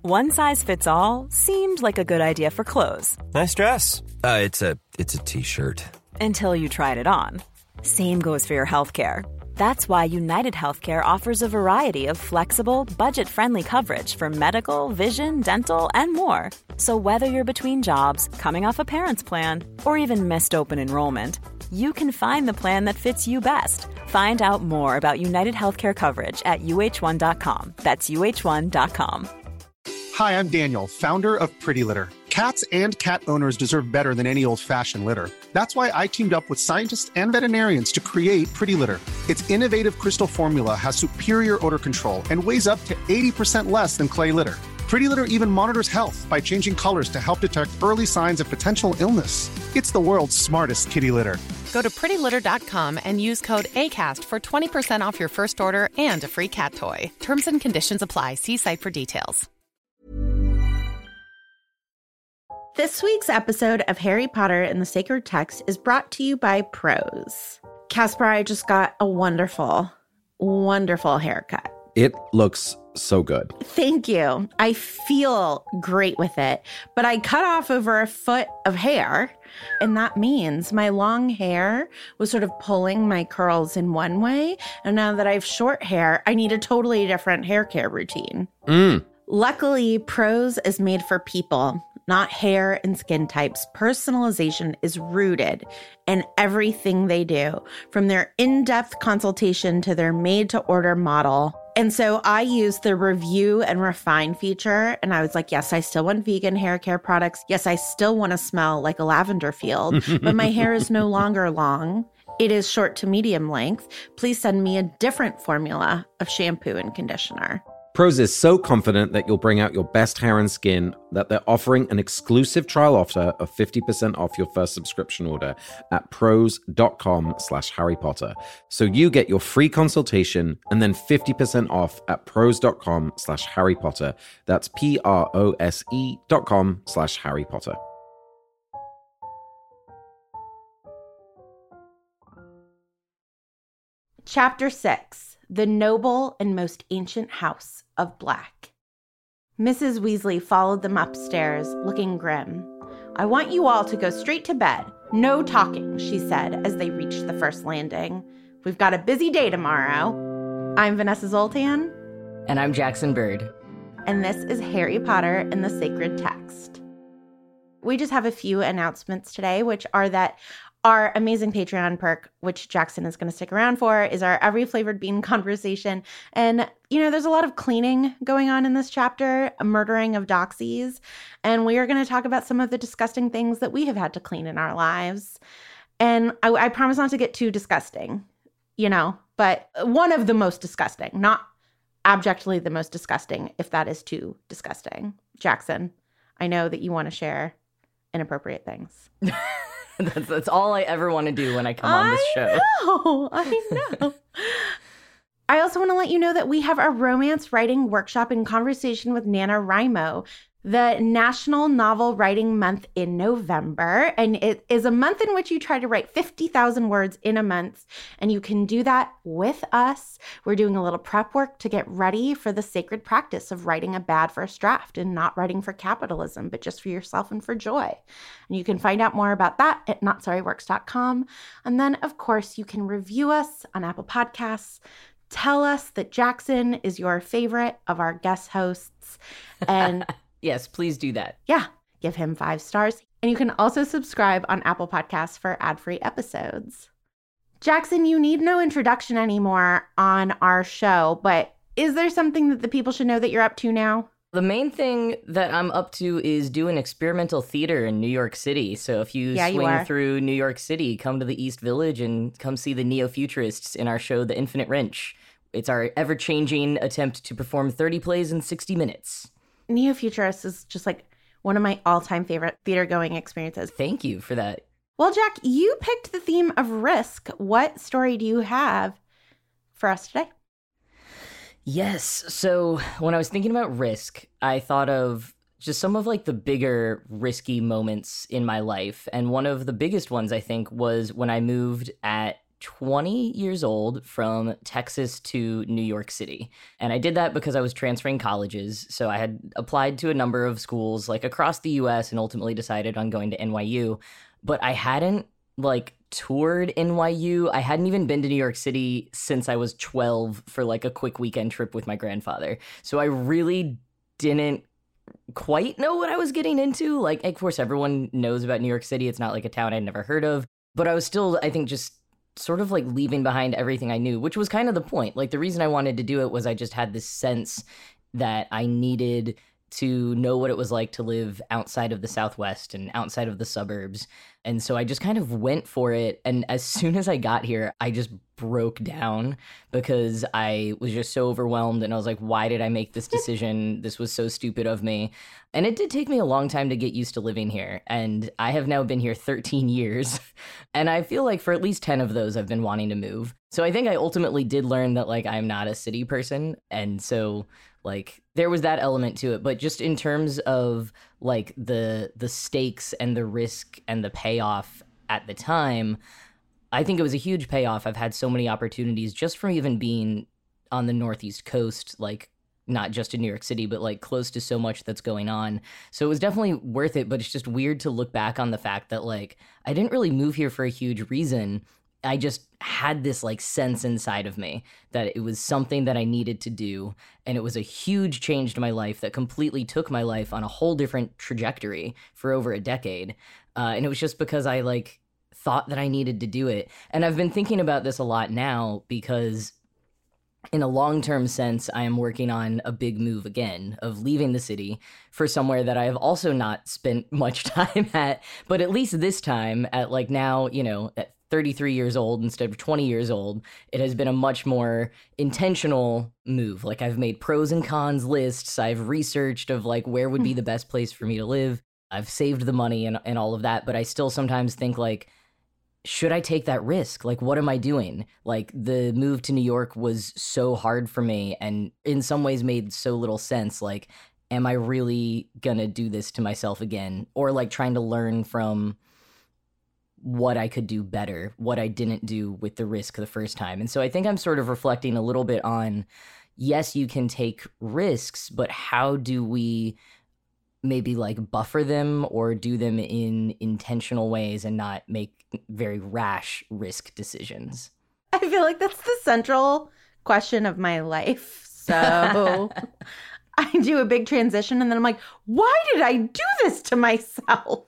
One size fits all seemed like a good idea for clothes. Nice dress. It's a t-shirt. Until you tried it on. Same goes for your healthcare. That's why United Healthcare offers a variety of flexible, budget-friendly coverage for medical, vision, dental, and more. So whether you're between jobs, coming off a parent's plan, or even missed open enrollment, you can find the plan that fits you best. Find out more about United Healthcare coverage at uh1.com. That's uh1.com. Hi, I'm Daniel, founder of Pretty Litter. Cats and cat owners deserve better than any old-fashioned litter. That's why I teamed up with scientists and veterinarians to create Pretty Litter. Its innovative crystal formula has superior odor control and weighs up to 80% less than clay litter. Pretty Litter even monitors health by changing colors to help detect early signs of potential illness. It's the world's smartest kitty litter. Go to prettylitter.com and use code ACAST for 20% off your first order and a free cat toy. Terms and conditions apply. See site for details. This week's episode of Harry Potter and the Sacred Text is brought to you by Prose. Casper, I just got a wonderful, wonderful haircut. It looks so good. Thank you. I feel great with it, but I cut off over a foot of hair, and that means my long hair was sort of pulling my curls in one way, and now that I have short hair, I need a totally different hair care routine. Luckily, Prose is made for people, not hair and skin types. Personalization is rooted in everything they do, from their in-depth consultation to their made-to-order model. And so I used the review and refine feature, and I was like, yes, I still want vegan hair care products. Yes, I still want to smell like a lavender field, but my hair is no longer long. It is short to medium length. Please send me a different formula of shampoo and conditioner. Prose is so confident that you'll bring out your best hair and skin that they're offering an exclusive trial offer of 50% off your first subscription order at prose.com/Harry Potter. So you get your free consultation and then 50% off at prose.com/Harry Potter. That's PROSE.com/Harry Potter. Chapter 6, The Noble and Most Ancient House of Black. Mrs. Weasley followed them upstairs, looking grim. I want you all to go straight to bed. No talking, she said as they reached the first landing. We've got a busy day tomorrow. I'm Vanessa Zoltan. And I'm Jackson Bird. And this is Harry Potter and the Sacred Text. We just have a few announcements today, which are that our amazing Patreon perk, which Jackson is going to stick around for, is our Every Flavored Bean conversation. And, you know, there's a lot of cleaning going on in this chapter, a murdering of doxies. And we are going to talk about some of the disgusting things that we have had to clean in our lives. And I promise not to get too disgusting, you know, but one of the most disgusting, not abjectly the most disgusting, if that is too disgusting. Jackson, I know that you want to share inappropriate things. That's all I ever want to do when I come on this show. I know. I also want to let you know that we have a romance writing workshop in conversation with NaNoWriMo, the National Novel Writing Month in November. And it is a month in which you try to write 50,000 words in a month. And you can do that with us. We're doing a little prep work to get ready for the sacred practice of writing a bad first draft and not writing for capitalism, but just for yourself and for joy. And you can find out more about that at notsorryworks.com. And then, of course, you can review us on Apple Podcasts. Tell us that Jackson is your favorite of our guest hosts. And yes, please do that. Yeah, give him 5 stars. And you can also subscribe on Apple Podcasts for ad-free episodes. Jackson, you need no introduction anymore on our show, but is there something that the people should know that you're up to now? The main thing that I'm up to is doing experimental theater in New York City. So if you swing through New York City, come to the East Village and come see the neo-futurists in our show, The Infinite Wrench. It's our ever-changing attempt to perform 30 plays in 60 minutes. Neo-Futurist is just like one of my all-time favorite theater-going experiences. Thank you for that. Well, Jack, you picked the theme of risk. What story do you have for us today? Yes. So when I was thinking about risk, I thought of just some of like the bigger risky moments in my life. And one of the biggest ones, I think, was when I moved at 20 years old from Texas to New York City. And I did that because I was transferring colleges. So I had applied to a number of schools like across the US and ultimately decided on going to NYU. But I hadn't like toured NYU. I hadn't even been to New York City since I was 12 for like a quick weekend trip with my grandfather. So I really didn't quite know what I was getting into. Like, of course, everyone knows about New York City. It's not like a town I'd never heard of. But I was still, I think, just sort of like leaving behind everything I knew, which was kind of the point. Like the reason I wanted to do it was I just had this sense that I needed to know what it was like to live outside of the Southwest and outside of the suburbs. And so I just kind of went for it. And as soon as I got here, I just broke down because I was just so overwhelmed. And I was like, why did I make this decision? This was so stupid of me. And it did take me a long time to get used to living here. And I have now been here 13 years. And I feel like for at least 10 of those, I've been wanting to move. So I think I ultimately did learn that like I'm not a city person. And so like there was that element to it, but just in terms of like the stakes and the risk and the payoff at the time, I think it was a huge payoff. I've had so many opportunities just from even being on the Northeast coast, like not just in New York City, but like close to so much that's going on. So it was definitely worth it, but it's just weird to look back on the fact that like I didn't really move here for a huge reason. I just had this like sense inside of me that it was something that I needed to do. And it was a huge change to my life that completely took my life on a whole different trajectory for over a decade. And it was just because I like thought that I needed to do it. And I've been thinking about this a lot now because in a long-term sense, I am working on a big move again of leaving the city for somewhere that I have also not spent much time at, but at least this time at like now, you know, at 33 years old instead of 20 years old, it has been a much more intentional move. Like I've made pros and cons lists. I've researched of like where would be the best place for me to live. I've saved the money and all of that, but I still sometimes think like, should I take that risk? Like, what am I doing? Like the move to New York was so hard for me and in some ways made so little sense. Like, am I really gonna do this to myself again? Or like trying to learn from what I could do better, what I didn't do with the risk the first time. And so I think I'm sort of reflecting a little bit on, yes, you can take risks, but how do we maybe like buffer them or do them in intentional ways and not make very rash risk decisions? I feel like that's the central question of my life. So I do a big transition and then I'm like, why did I do this to myself?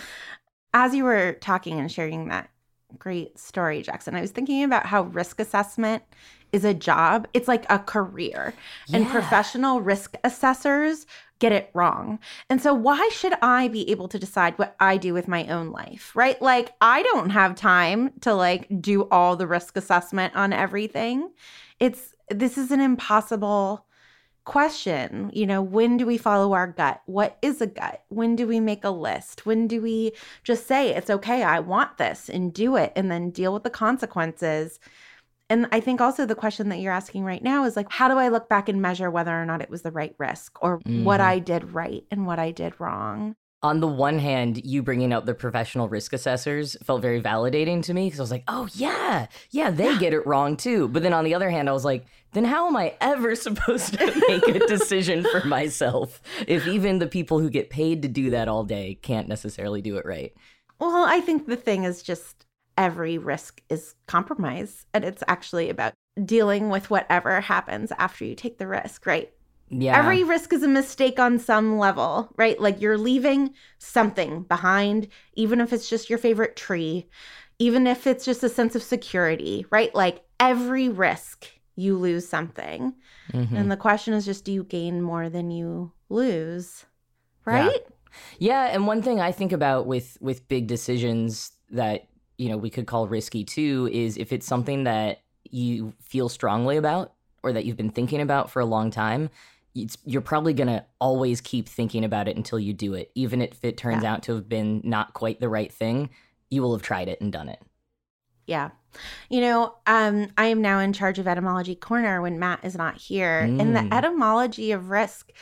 As you were talking and sharing that great story, Jackson, I was thinking about how risk assessment is a job. It's like a career. Yeah. And professional risk assessors get it wrong. And so why should I be able to decide what I do with my own life, right? Like I don't have time to like do all the risk assessment on everything. This is an impossible question. You know, when do we follow our gut? What is a gut? When do we make a list? When do we just say, it's okay, I want this and do it and then deal with the consequences? And I think also the question that you're asking right now is like, how do I look back and measure whether or not it was the right risk or what I did right and what I did wrong? On the one hand, you bringing up the professional risk assessors felt very validating to me because I was like, oh, yeah, they get it wrong too. But then on the other hand, I was like, then how am I ever supposed to make a decision for myself if even the people who get paid to do that all day can't necessarily do it right? Well, I think the thing is just every risk is compromise. And it's actually about dealing with whatever happens after you take the risk, right? Yeah. Every risk is a mistake on some level, right? Like you're leaving something behind, even if it's just your favorite tree, even if it's just a sense of security, right? Like every risk, you lose something. Mm-hmm. And the question is just, do you gain more than you lose, right? Yeah. And one thing I think about with big decisions that, you know, we could call risky too, is if it's something that you feel strongly about or that you've been thinking about for a long time, you're probably going to always keep thinking about it until you do it. Even if it turns out to have been not quite the right thing, you will have tried it and done it. Yeah. You know, I am now in charge of Etymology Corner when Matt is not here. And the etymology of risk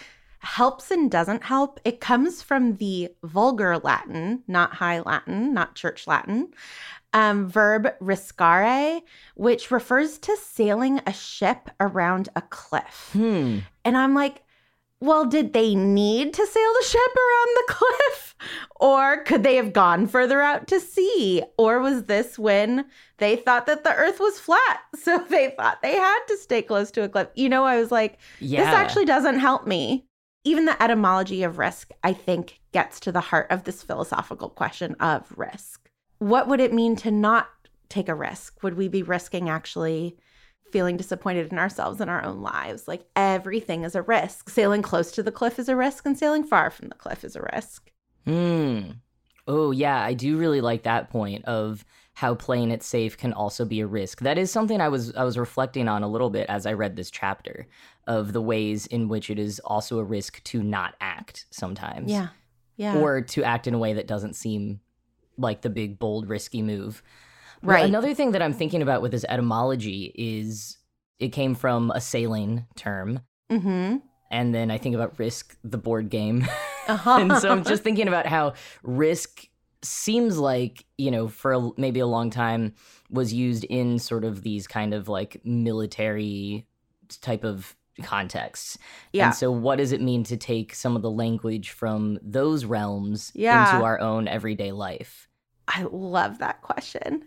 helps and doesn't help. It comes from the vulgar Latin, not high Latin, not church Latin, verb riscare, which refers to sailing a ship around a cliff. And I'm like, well, did they need to sail the ship around the cliff? Or could they have gone further out to sea? Or was this when they thought that the earth was flat, so they thought they had to stay close to a cliff? You know, I was like, this actually doesn't help me. Even the etymology of risk, I think, gets to the heart of this philosophical question of risk. What would it mean to not take a risk? Would we be risking actually feeling disappointed in ourselves and our own lives? Like, everything is a risk. Sailing close to the cliff is a risk, and sailing far from the cliff is a risk. Oh, yeah, I do really like that point of how playing it safe can also be a risk. That is something I was reflecting on a little bit as I read this chapter, of the ways in which it is also a risk to not act sometimes. Yeah. Or to act in a way that doesn't seem like the big, bold, risky move. Right. But another thing that I'm thinking about with this etymology is it came from a sailing term. Mm-hmm. And then I think about Risk, the board game. And so I'm just thinking about how Risk seems like, you know, for maybe a long time was used in sort of these kind of like military type of contexts. Yeah. And so what does it mean to take some of the language from those realms into our own everyday life? I love that question.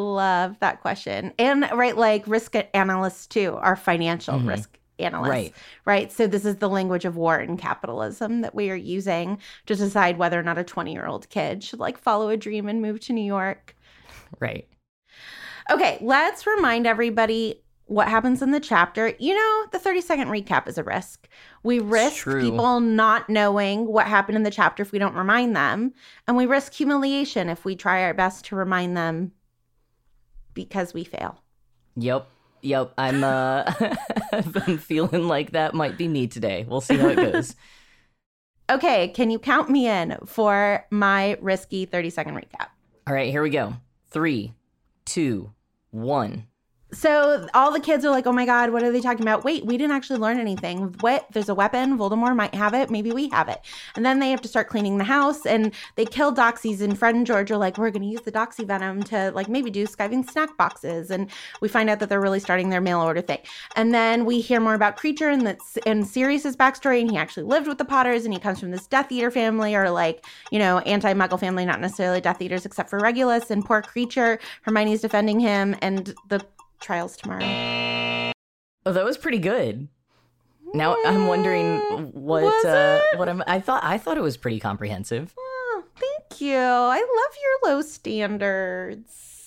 And right, like risk analysts too are financial risk analysts, right? So this is the language of war and capitalism that we are using to decide whether or not a 20-year-old kid should like follow a dream and move to New York. Right. Okay, let's remind everybody what happens in the chapter. You know, the 30-second recap is a risk. We risk people not knowing what happened in the chapter if we don't remind them. And we risk humiliation if we try our best to remind them because we fail. Yep. I'm feeling like that might be me today. We'll see how it goes. Okay, can you count me in for my risky 30-second recap? All right, here we go. 3, 2, 1. So all the kids are like, oh my God, what are they talking about? Wait, we didn't actually learn anything. What? There's a weapon. Voldemort might have it. Maybe we have it. And then they have to start cleaning the house and they kill Doxies. And Fred and George are like, we're going to use the Doxy venom to like maybe do skiving snack boxes. And we find out that they're really starting their mail order thing. And then we hear more about Kreacher and Sirius's backstory. And he actually lived with the Potters and he comes from this Death Eater family, or like, you know, anti-Muggle family, not necessarily Death Eaters except for Regulus. And poor Kreacher, Hermione's defending him, and the trials tomorrow. Oh, that was pretty good. Now I'm wondering I thought it was pretty comprehensive. Oh, thank you. I love your low standards.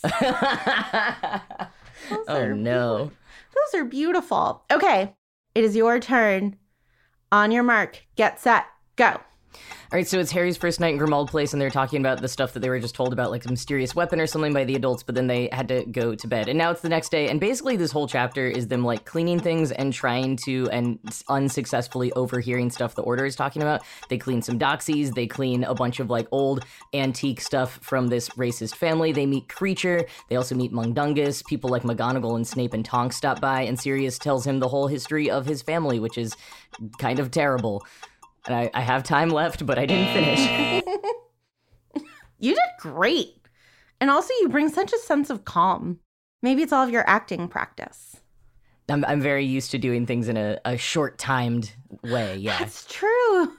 No. Those are beautiful. Okay, it is your turn. On your mark, get set, go. All right, so it's Harry's first night in Grimmauld Place, and they're talking about the stuff that they were just told about, like a mysterious weapon or something by the adults, but then they had to go to bed. And now it's the next day, and basically this whole chapter is them, like, cleaning things and trying to, and unsuccessfully overhearing stuff the Order is talking about. They clean some Doxies, they clean a bunch of, like, old antique stuff from this racist family. They meet Kreacher, they also meet Mundungus, people like McGonagall and Snape and Tonks stop by, and Sirius tells him the whole history of his family, which is kind of terrible. And I have time left, but I didn't finish. You did great. And also you bring such a sense of calm. Maybe it's all of your acting practice. I'm very used to doing things in a short-timed way, yeah. That's true.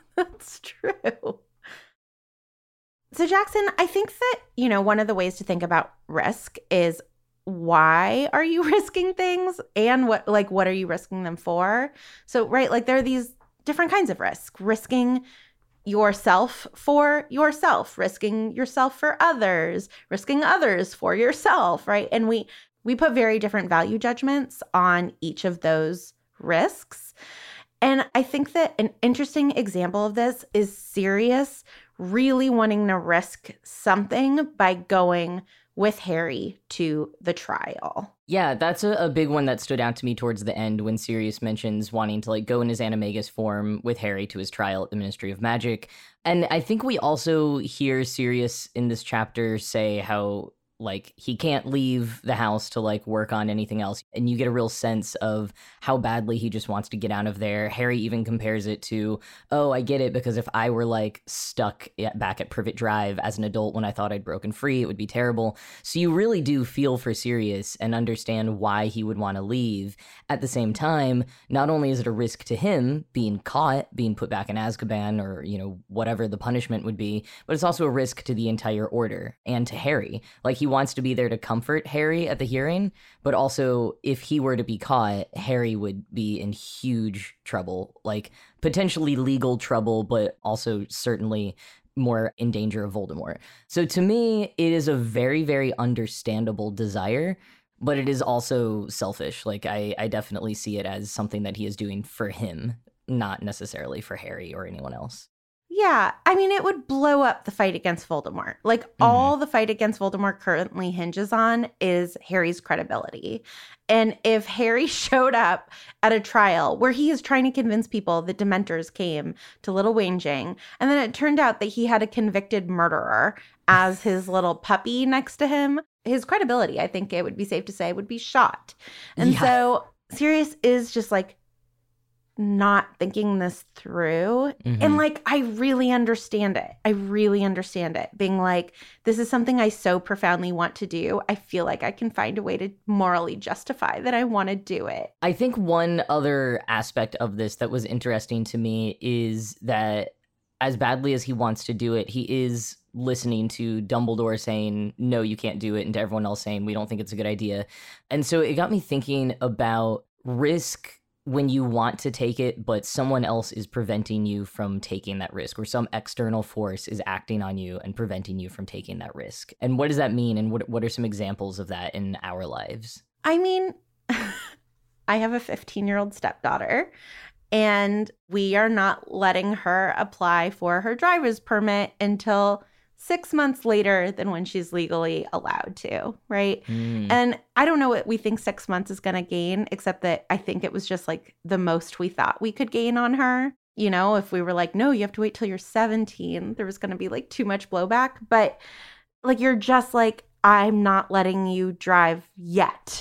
So Jackson, I think that, you know, one of the ways to think about risk is why are you risking things and what are you risking them for? So, right, like there are these different kinds of risk. Risking yourself for yourself, risking yourself for others, risking others for yourself, right? And we put very different value judgments on each of those risks. And I think that an interesting example of this is Sirius really wanting to risk something by going with Harry to the trial. Yeah, that's a big one that stood out to me towards the end when Sirius mentions wanting to like go in his Animagus form with Harry to his trial at the Ministry of Magic. And I think we also hear Sirius in this chapter say how Like, he can't leave the house to, like, work on anything else. And you get a real sense of how badly he just wants to get out of there. Harry even compares it to, oh, I get it, because if I were, like, stuck back at Privet Drive as an adult when I thought I'd broken free, it would be terrible. So you really do feel for Sirius and understand why he would want to leave. At the same time, not only is it a risk to him being caught, being put back in Azkaban, or, you know, whatever the punishment would be, but it's also a risk to the entire order and to Harry. Like, he wants to be there to comfort Harry at the hearing, but also if he were to be caught, Harry would be in huge trouble, like potentially legal trouble, but also certainly more in danger of Voldemort. So to me, it is a very, very understandable desire, but it is also selfish. Like, I definitely see it as something that he is doing for him, not necessarily for Harry or anyone else. Yeah, I mean, it would blow up the fight against Voldemort. Like, all the fight against Voldemort currently hinges on is Harry's credibility. And if Harry showed up at a trial where he is trying to convince people that Dementors came to Little Whinging, and then it turned out that he had a convicted murderer as his little puppy next to him, his credibility, I think it would be safe to say, would be shot. And so Sirius is just like, not thinking this through. And like, I really understand it. I really understand it. Being like, this is something I so profoundly want to do. I feel like I can find a way to morally justify that I want to do it. I think one other aspect of this that was interesting to me is that as badly as he wants to do it, he is listening to Dumbledore saying, no, you can't do it, and to everyone else saying, we don't think it's a good idea. And so it got me thinking about risk when you want to take it, but someone else is preventing you from taking that risk, or some external force is acting on you and preventing you from taking that risk. And what does that mean? And what are some examples of that in our lives? I mean, I have a 15-year-old stepdaughter, and we are not letting her apply for her driver's permit until 6 months later than when she's legally allowed to, right? And I don't know what we think 6 months is going to gain, except that I think it was just like the most we thought we could gain on her. You know, if we were like, no, you have to wait till you're 17, there was going to be like too much blowback. But like, you're just like, I'm not letting you drive yet.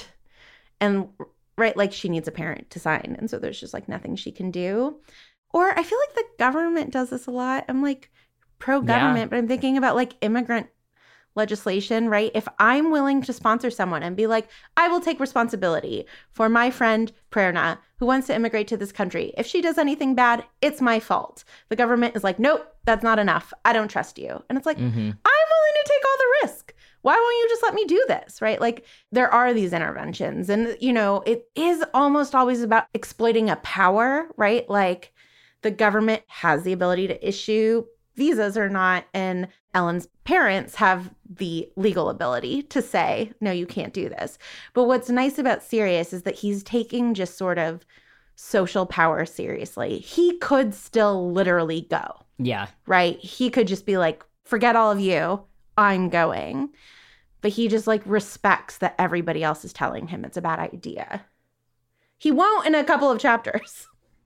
And right, like, she needs a parent to sign. And so there's just like nothing she can do. Or I feel like the government does this a lot. I'm like, pro-government, but I'm thinking about like immigrant legislation, right? If I'm willing to sponsor someone and be like, I will take responsibility for my friend Prerna, who wants to immigrate to this country. If she does anything bad, it's my fault. The government is like, nope, that's not enough. I don't trust you. And it's like, I'm willing to take all the risk. Why won't you just let me do this, right? Like, there are these interventions, and, you know, it is almost always about exploiting a power, right? Like, the government has the ability to issue visas or not, and Ellen's parents have the legal ability to say, no, you can't do this. But what's nice about Sirius is that he's taking just sort of social power seriously. He could still literally go. Yeah. Right? He could just be like, forget all of you, I'm going. But he just like respects that everybody else is telling him it's a bad idea. He won't in a couple of chapters.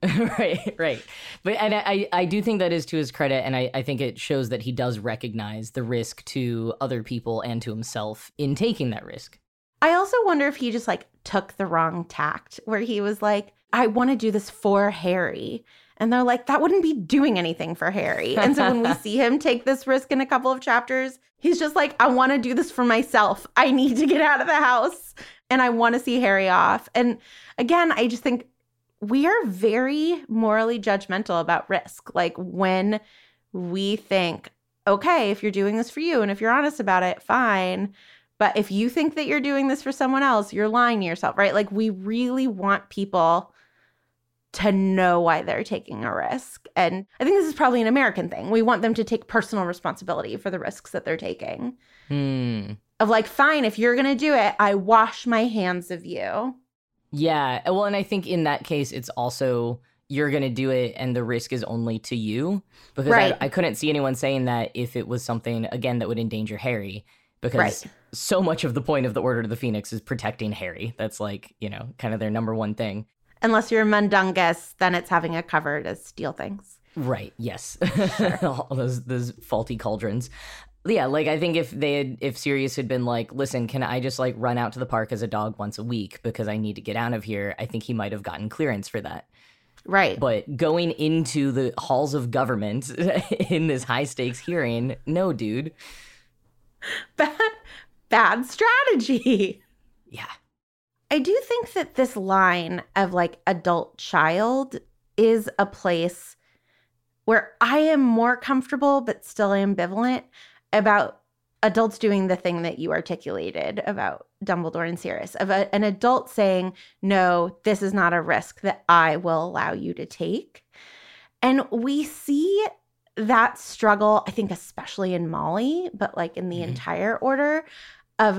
Right. But and I do think that is to his credit, and I think it shows that he does recognize the risk to other people and to himself in taking that risk. I also wonder if he just like took the wrong tact, where he was like, I want to do this for Harry. And they're like, that wouldn't be doing anything for Harry. And so when we see him take this risk in a couple of chapters, he's just like, I want to do this for myself. I need to get out of the house, and I want to see Harry off. And again, I just think we are very morally judgmental about risk. Like, when we think, okay, if you're doing this for you and if you're honest about it, fine. But if you think that you're doing this for someone else, you're lying to yourself, right? Like, we really want people to know why they're taking a risk. And I think this is probably an American thing. We want them to take personal responsibility for the risks that they're taking. Of like, fine, if you're going to do it, I wash my hands of you. Yeah, well, and I think in that case, it's also, you're going to do it and the risk is only to you. Because I couldn't see anyone saying that if it was something, again, that would endanger Harry. Because so much of the point of the Order of the Phoenix is protecting Harry. That's like, you know, kind of their number one thing. Unless you're Mundungus, then it's having a cover to steal things. Right, yes. Sure. All those faulty cauldrons. Yeah, like I think if Sirius had been like, listen, can I just like run out to the park as a dog once a week because I need to get out of here, I think he might have gotten clearance for that. Right. But going into the halls of government in this high stakes hearing, no, dude. Bad strategy. Yeah. I do think that this line of like adult child is a place where I am more comfortable but still ambivalent about adults doing the thing that you articulated about Dumbledore and Sirius, of an adult saying, no, this is not a risk that I will allow you to take. And we see that struggle, I think, especially in Molly, but like in the entire order of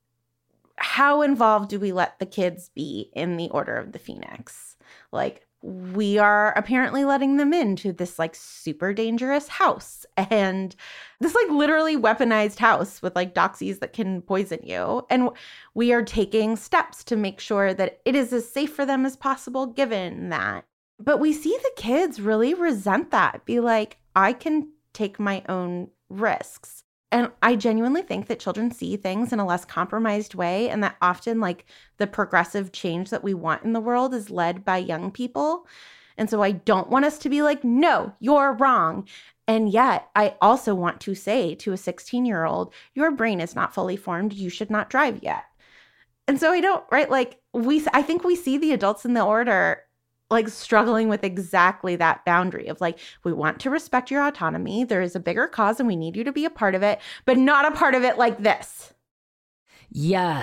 how involved do we let the kids be in the Order of the Phoenix? Like, we are apparently letting them into this like super dangerous house, and this like literally weaponized house with like doxies that can poison you. And we are taking steps to make sure that it is as safe for them as possible given that. But we see the kids really resent that, be like, I can take my own risks. And I genuinely think that children see things in a less compromised way, and that often like the progressive change that we want in the world is led by young people. And so I don't want us to be like, no, you're wrong. And yet I also want to say to a 16-year-old, your brain is not fully formed. You should not drive yet. And so I don't, right? Like I think we see the adults in the order like struggling with exactly that boundary of like, we want to respect your autonomy. There is a bigger cause and we need you to be a part of it, but not a part of it like this. Yeah,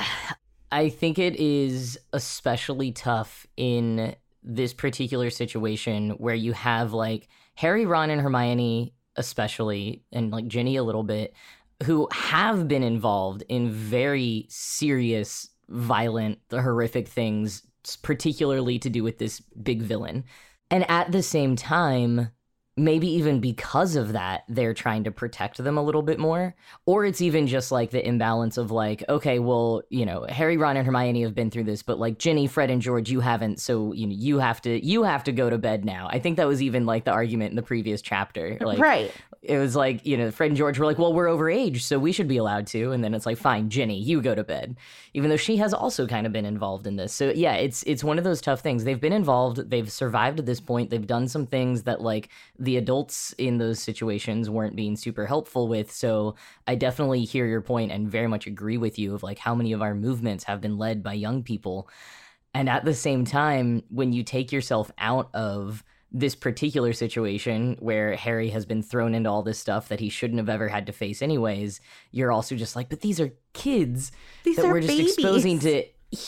I think it is especially tough in this particular situation where you have like Harry, Ron, and Hermione especially, and like Ginny a little bit, who have been involved in very serious, violent, horrific things, particularly to do with this big villain. And at the same time, maybe even because of that, they're trying to protect them a little bit more. Or it's even just like the imbalance of like, okay, well, you know, Harry, Ron, and Hermione have been through this, but like Ginny, Fred, and George, you haven't. So, you know, you have to go to bed now. I think that was even like the argument in the previous chapter. Like, right. It was like, you know, Fred and George were like, well, we're overage, so we should be allowed to. And then it's like, fine, Ginny, you go to bed. Even though she has also kind of been involved in this. So yeah, it's one of those tough things. They've been involved. They've survived at this point. They've done some things that like the adults in those situations weren't being super helpful with. So I definitely hear your point and very much agree with you of like how many of our movements have been led by young people. And at the same time, when you take yourself out of this particular situation where Harry has been thrown into all this stuff that he shouldn't have ever had to face anyways, you're also just like, but these are kids that we're just exposing to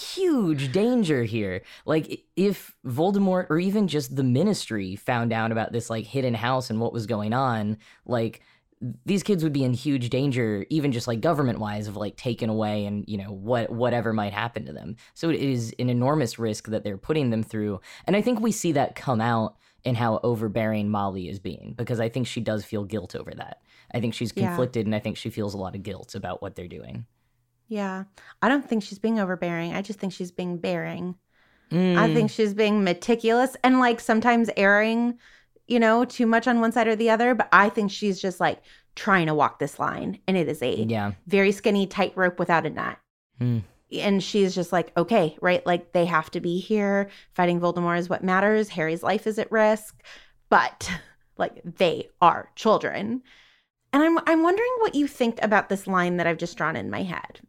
huge danger here. Like if Voldemort or even just the Ministry found out about this like hidden house and what was going on, like these kids would be in huge danger, even just like government wise, of like taken away and, you know, whatever might happen to them. So it is an enormous risk that they're putting them through. And I think we see that come out in how overbearing Molly is being, because I think she does feel guilt over that. I think she's conflicted, and I think she feels a lot of guilt about what they're doing. Yeah. I don't think she's being overbearing. I just think she's being bearing. I think she's being meticulous and like sometimes erring, you know, too much on one side or the other. But I think she's just like trying to walk this line, and it is a very skinny tightrope without a knot. And she's just like, okay, right? Like they have to be here. Fighting Voldemort is what matters. Harry's life is at risk, but like they are children. And I'm wondering what you think about this line that I've just drawn in my head.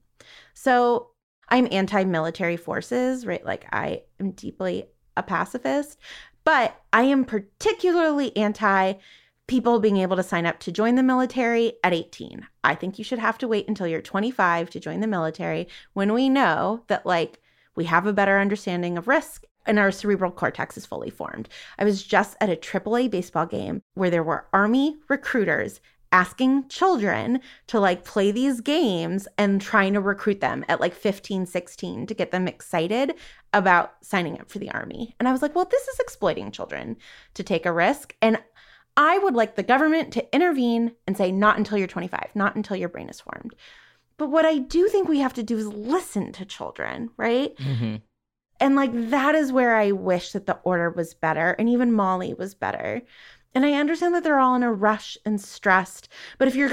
So I'm anti-military forces, right? Like I am deeply a pacifist, but I am particularly anti people being able to sign up to join the military at 18. I think you should have to wait until you're 25 to join the military when we know that like we have a better understanding of risk and our cerebral cortex is fully formed. I was just at a AAA baseball game where there were Army recruiters asking children to like play these games and trying to recruit them at like 15, 16 to get them excited about signing up for the Army. And I was like, well, this is exploiting children to take a risk. And I would like the government to intervene and say, not until you're 25, not until your brain is formed. But what I do think we have to do is listen to children, right? Mm-hmm. And like, that is where I wish that the order was better. And even Molly was better. And I understand that they're all in a rush and stressed. But if you're going to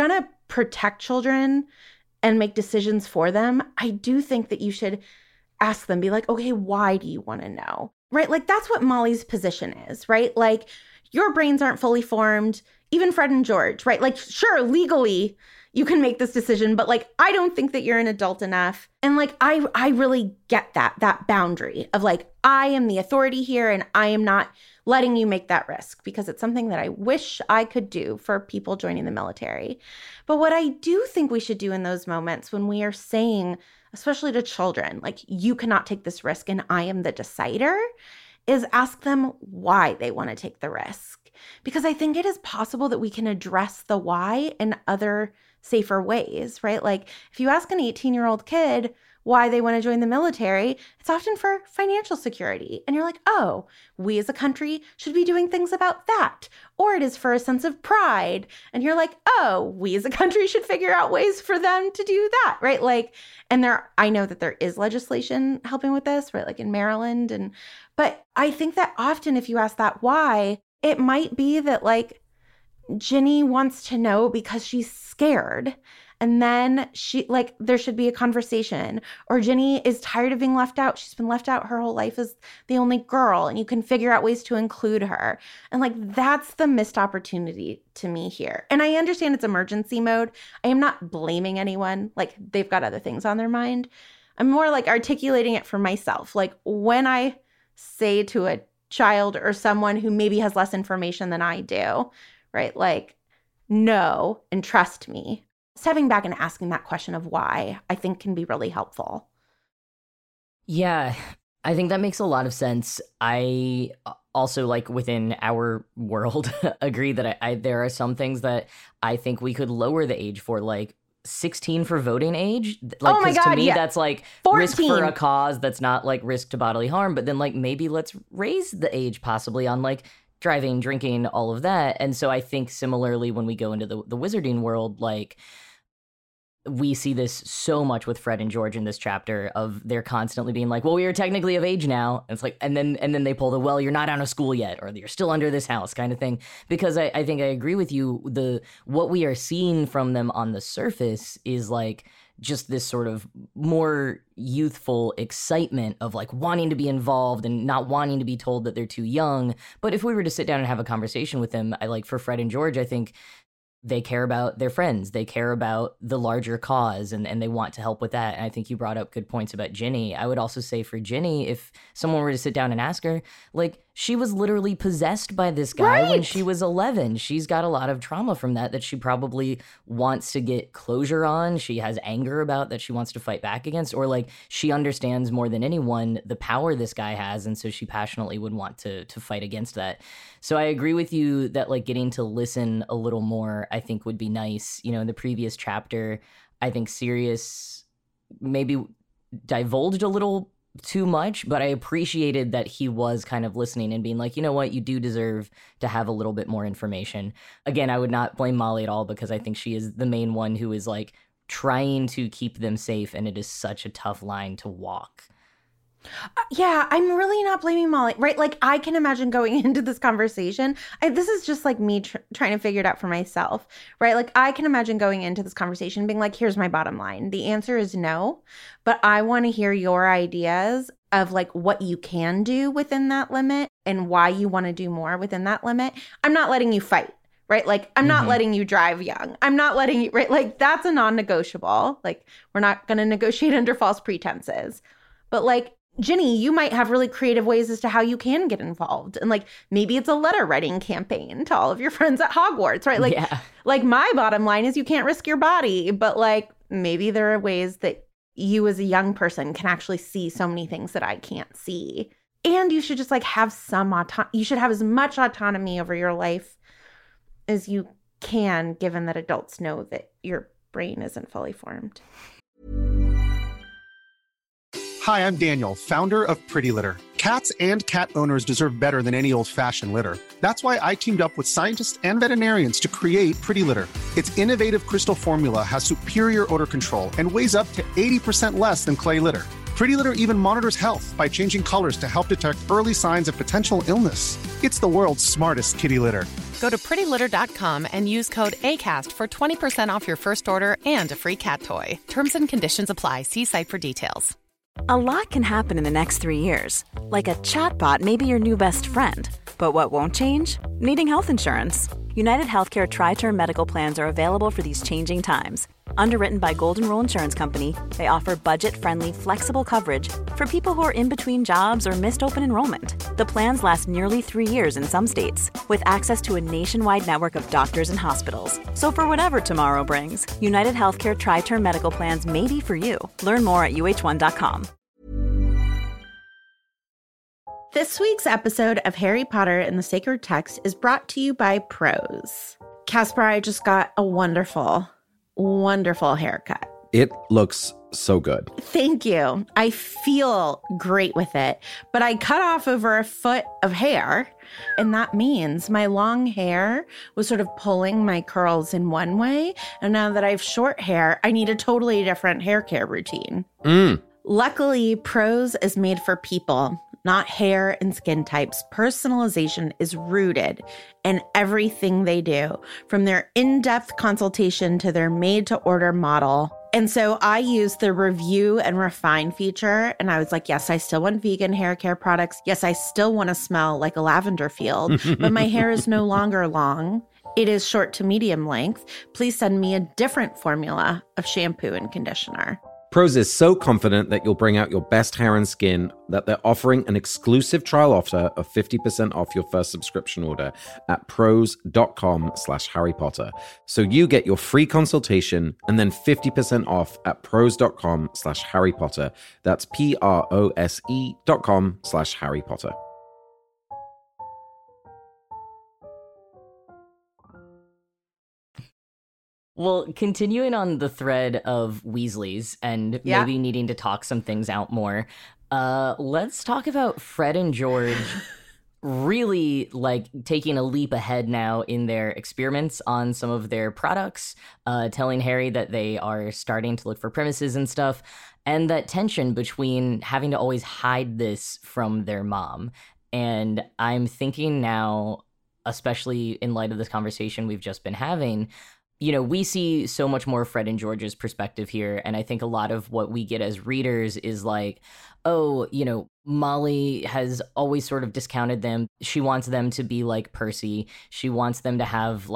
protect children and make decisions for them, I do think that you should ask them, be like, okay, why do you want to know? Right? Like, that's what Molly's position is, right? Like, your brains aren't fully formed, even Fred and George, right? Like, sure, legally, you can make this decision, but like, I don't think that you're an adult enough. And like, I really get that boundary of like, I am the authority here and I am not letting you make that risk, because it's something that I wish I could do for people joining the military. But what I do think we should do in those moments when we are saying, especially to children, like, you cannot take this risk and I am the decider, is ask them why they want to take the risk. Because I think it is possible that we can address the why in other safer ways, right? Like, if you ask an 18-year-old kid why they want to join the military, it's often for financial security. And you're like, oh, we as a country should be doing things about that. Or it is for a sense of pride. And you're like, oh, we as a country should figure out ways for them to do that, right? Like, and I know that there is legislation helping with this, right? Like in Maryland. But I think that often if you ask that why, it might be that like Ginny wants to know because she's scared. And then there should be a conversation. Or Ginny is tired of being left out. She's been left out her whole life as the only girl, and you can figure out ways to include her. And like, that's the missed opportunity to me here. And I understand it's emergency mode. I am not blaming anyone. Like, they've got other things on their mind. I'm more like articulating it for myself. Like, when I say to a child or someone who maybe has less information than I do, right? Like, no, and trust me. Stepping back and asking that question of why, I think, can be really helpful. Yeah, I think that makes a lot of sense. I also, like, within our world, agree that there are some things that I think we could lower the age for, like 16 for voting age. Like, oh my God, to me, yeah. That's like 14. Risk for a cause that's not like risk to bodily harm. But then, like, maybe let's raise the age possibly on like driving, drinking, all of that. And so I think similarly when we go into the wizarding world, like, we see this so much with Fred and George in this chapter of they're constantly being like, well, we are technically of age now. And it's like, and then they pull the, well, you're not out of school yet, or you're still under this house kind of thing. Because I think I agree with you. What we are seeing from them on the surface is like just this sort of more youthful excitement of like wanting to be involved and not wanting to be told that they're too young. But if we were to sit down and have a conversation with them, I like for Fred and George, I think they care about their friends. They care about the larger cause, and they want to help with that. And I think you brought up good points about Ginny. I would also say for Ginny, if someone were to sit down and ask her, like, she was literally possessed by this guy when she was 11. She's got a lot of trauma from that she probably wants to get closure on. She has anger about that she wants to fight back against, or like she understands more than anyone the power this guy has. And so she passionately would want to fight against that. So I agree with you that like getting to listen a little more, I think would be nice. You know, in the previous chapter, I think Sirius maybe divulged a little too much, but I appreciated that he was kind of listening and being like, you know what, you do deserve to have a little bit more information. Again, I would not blame Molly at all, because I think she is the main one who is like trying to keep them safe, and it is such a tough line to walk. Yeah, I'm really not blaming Molly, right? Like, I can imagine going into this conversation. This is just like me trying to figure it out for myself, right? Like, I can imagine going into this conversation being like, here's my bottom line. The answer is no, but I want to hear your ideas of like what you can do within that limit and why you want to do more within that limit. I'm not letting you fight, right? Like, I'm not letting you drive young. I'm not letting you, right? Like, that's a non-negotiable. Like, we're not going to negotiate under false pretenses. But like, Ginny, you might have really creative ways as to how you can get involved. And like, maybe it's a letter writing campaign to all of your friends at Hogwarts, right? Like, like my bottom line is you can't risk your body, but like, maybe there are ways that you as a young person can actually see so many things that I can't see. And you should just like have some you should have as much autonomy over your life as you can, given that adults know that your brain isn't fully formed. Hi, I'm Daniel, founder of Pretty Litter. Cats and cat owners deserve better than any old-fashioned litter. That's why I teamed up with scientists and veterinarians to create Pretty Litter. Its innovative crystal formula has superior odor control and weighs up to 80% less than clay litter. Pretty Litter even monitors health by changing colors to help detect early signs of potential illness. It's the world's smartest kitty litter. Go to prettylitter.com and use code ACAST for 20% off your first order and a free cat toy. Terms and conditions apply. See site for details. A lot can happen in the next 3 years. Like a chatbot may be your new best friend. But what won't change? Needing health insurance. United Healthcare Tri-Term Medical Plans are available for these changing times. Underwritten by Golden Rule Insurance Company, they offer budget-friendly, flexible coverage for people who are in between jobs or missed open enrollment. The plans last nearly 3 years in some states, with access to a nationwide network of doctors and hospitals. So for whatever tomorrow brings, United Healthcare Tri-Term Medical Plans may be for you. Learn more at uh1.com. This week's episode of Harry Potter and the Sacred Text is brought to you by Prose. Casper, I just got a wonderful haircut. It looks so good. Thank you. I feel great with it, but I cut off over a foot of hair, and that means my long hair was sort of pulling my curls in one way, and now that I have short hair, I need a totally different hair care routine. Luckily, Prose is made for people, not hair and skin types. Personalization is rooted in everything they do, from their in-depth consultation to their made-to-order model. And so I used the review and refine feature, and I was like, yes, I still want vegan hair care products. Yes, I still want to smell like a lavender field, but my hair is no longer long. It is short to medium length. Please send me a different formula of shampoo and conditioner. Prose is so confident that you'll bring out your best hair and skin that they're offering an exclusive trial offer of 50% off your first subscription order at prose.com/Harry Potter. So you get your free consultation and then 50% off at prose.com/Harry Potter. That's PROSE.com/Harry Potter. Well, continuing on the thread of Weasleys and maybe needing to talk some things out more, let's talk about Fred and George really taking a leap ahead now in their experiments on some of their products, telling Harry that they are starting to look for premises and stuff, and that tension between having to always hide this from their mom. And I'm thinking now, especially in light of this conversation we've just been having, you know, we see so much more Fred and George's perspective here, and I think a lot of what we get as readers is like, oh, you know, Molly has always sort of discounted them. She wants them to be like Percy. She wants them to have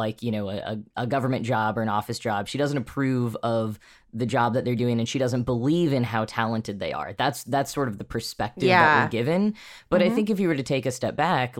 a government job or an office job. She doesn't approve of the job that they're doing, and she doesn't believe in how talented they are. That's sort of the perspective that we're given. But I think if you were to take a step back,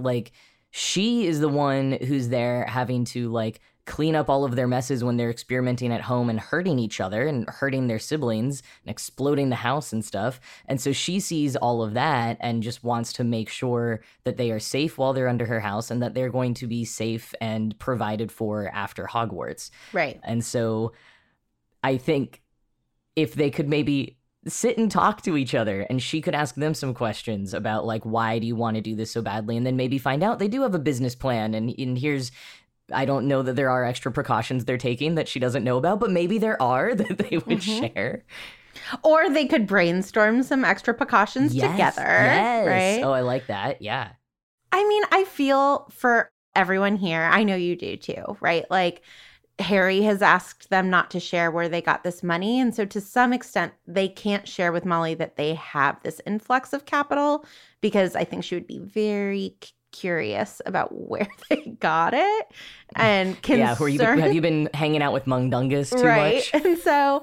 she is the one who's there having to clean up all of their messes when they're experimenting at home and hurting each other and hurting their siblings and exploding the house and stuff. And so she sees all of that and just wants to make sure that they are safe while they're under her house and that they're going to be safe and provided for after Hogwarts. Right. And so I think if they could maybe sit and talk to each other and she could ask them some questions about why do you want to do this so badly, and then maybe find out they do have a business plan, and here's, I don't know that there are extra precautions they're taking that she doesn't know about, but maybe there are that they would share. Or they could brainstorm some extra precautions together. Yes. Right? Oh, I like that. Yeah. I mean, I feel for everyone here, I know you do too, right? Harry has asked them not to share where they got this money. And so to some extent, they can't share with Molly that they have this influx of capital, because I think she would be very curious about where they got it and concerned. Yeah, have you been hanging out with Mundungus too much? And so,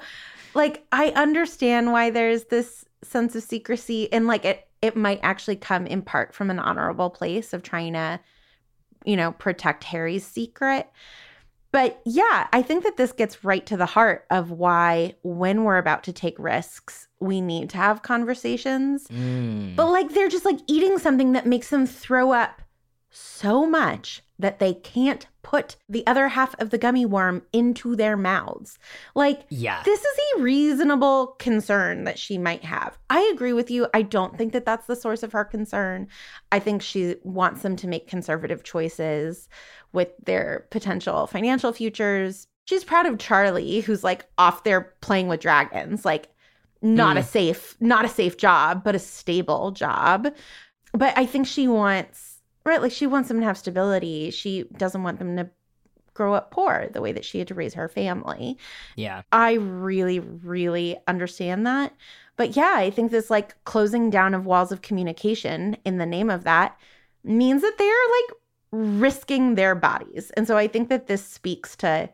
I understand why there's this sense of secrecy, and it might actually come in part from an honorable place of trying to, protect Harry's secret. But yeah, I think that this gets right to the heart of why, when we're about to take risks, we need to have conversations. But they're just eating something that makes them throw up so much that they can't put the other half of the gummy worm into their mouths. This is a reasonable concern that she might have. I agree with you. I don't think that that's the source of her concern. I think she wants them to make conservative choices with their potential financial futures. She's proud of Charlie, who's off there playing with dragons. Not a safe job, but a stable job. But I think she wants Right, like she wants them to have stability. She doesn't want them to grow up poor the way that she had to raise her family. Yeah. I really, really understand that. But yeah, I think this like closing down of walls of communication in the name of that means that they're like risking their bodies. And so I think that this speaks to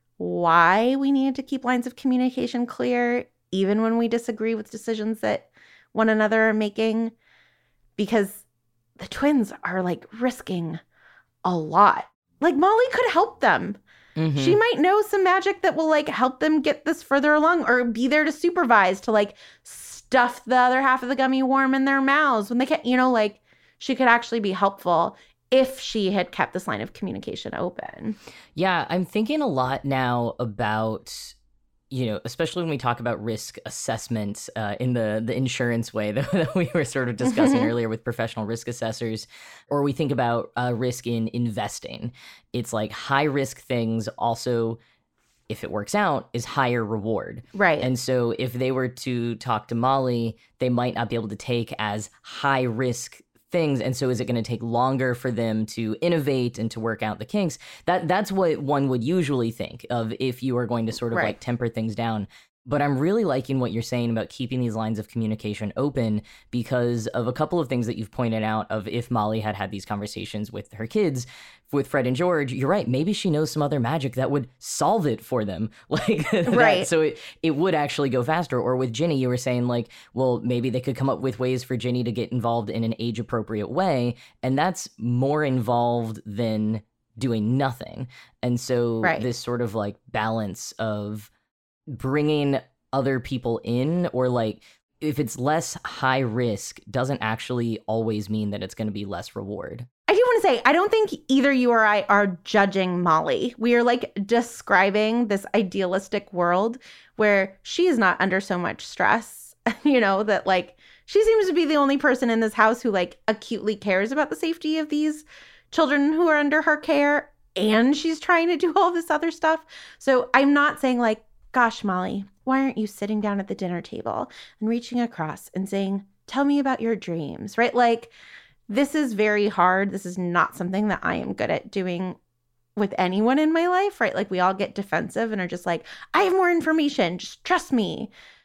why we need to keep lines of communication clear, even when we disagree with decisions that one another are making, because the twins are like risking a lot. Like Molly could help them. Mm-hmm. She might know some magic that will like help them get this further along, or be there to supervise, to like stuff the other half of the gummy worm in their mouths when they can't, you know, like she could actually be helpful if she had kept this line of communication open. Yeah, I'm thinking a lot now about, you know, especially when we talk about risk assessment in the insurance way that we were sort of discussing earlier with professional risk assessors, or we think about risk in investing. It's like high risk things also, if it works out, is higher reward. Right. And so if they were to talk to Molly, they might not be able to take as high risk things. And so is it going to take longer for them to innovate and to work out the kinks? That's what one would usually think of if you are going to sort of like temper things down. But I'm really liking what you're saying about keeping these lines of communication open because of a couple of things that you've pointed out of if Molly had had these conversations with her kids, with Fred and George, you're right. Maybe she knows some other magic that would solve it for them. Like, that, so it would actually go faster. Or with Ginny, you were saying like, well, maybe they could come up with ways for Ginny to get involved in an age appropriate way. And that's more involved than doing nothing. And so this sort of like balance of bringing other people in, or like if it's less high risk, doesn't actually always mean that it's going to be less reward. I do want to say, I don't think either you or I are judging Molly. We are like describing this idealistic world where she is not under so much stress, you know, that like she seems to be the only person in this house who like acutely cares about the safety of these children who are under her care. And she's trying to do all this other stuff. So I'm not saying like, gosh, Molly, why aren't you sitting down at the dinner table and reaching across and saying, tell me about your dreams, right? Like, this is very hard. This is not something that I am good at doing with anyone in my life, right? Like, we all get defensive and are just like, I have more information. Just trust me.